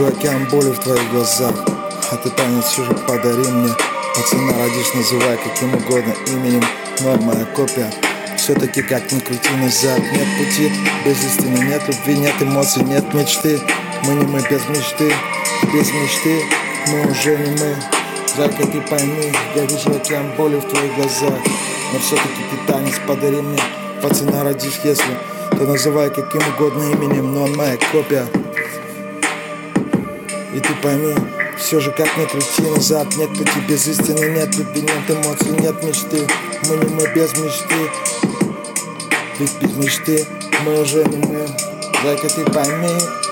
вижу океан боли в твоих глазах, а ты танец все же подари мне. Пацана родишь, называй каким угодно именем, но моя копия. Все-таки как ни крути назад. Нет пути без истины, нет любви, нет эмоций, нет мечты. Мы не мы без мечты, без мечты мы уже не мы. Зайка, ты пойми, я вижу океан боли в твоих глазах, но все-таки ты танец подари мне. Пацана родишь, если, то называй каким угодно именем, но он моя копия. И ты пойми, все же как ни крути назад. Нет пути без истины, нет любви, нет эмоций, нет мечты. Мы не мы без мечты, ведь без мечты мы уже не мы. Зайка, ты пойми.